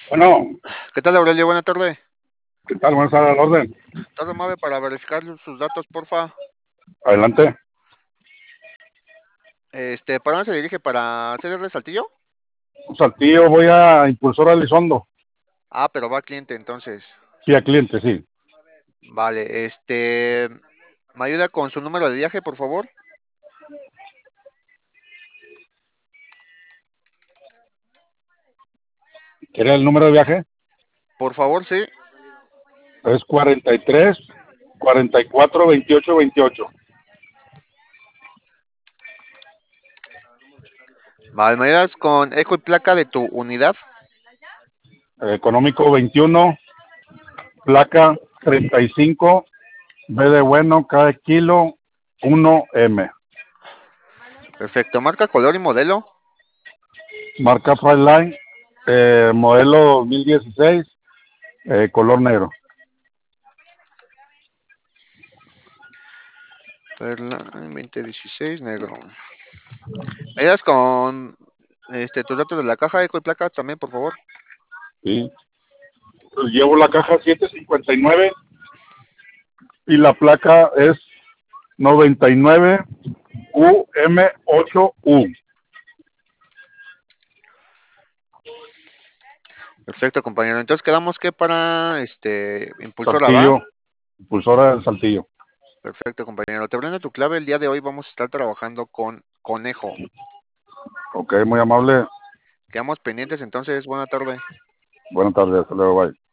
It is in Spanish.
Bueno, ¿Qué tal, Aurelio? Buena tarde. ¿qué tal? Buenas tardes, al orden. Todo amable para verificar sus datos, porfa. Adelante. ¿Para dónde se dirige? ¿Para CDR Saltillo? Saltillo, voy a Impulsora Elizondo. Ah, pero va cliente, entonces. Sí, a cliente, sí. Vale, ¿me ayuda con su número de viaje, por favor? ¿Quiere el número de viaje? Por favor, sí. Es 43 44 28 28. Vale, ¿me ayudas con eco y placa de tu unidad? Económico 21, placa 35, B de bueno, cada kilo 1M. Perfecto. Marca, color y modelo. Marca Flightline, modelo 2016, color negro. Perla 2016, negro. ¿Me ayudas con tus datos de la caja, eco y placa también, por favor? Sí. Pues llevo la caja 759 y la placa es 99 UM8U. Perfecto, compañero. Entonces quedamos que para impulsora va. Saltillo, impulsora del Saltillo. Perfecto, compañero. Te brindo tu clave. El día de hoy vamos a estar trabajando con Conejo. Ok, muy amable. Quedamos pendientes entonces. Buena tarde. Buenas tardes, hasta luego, bye.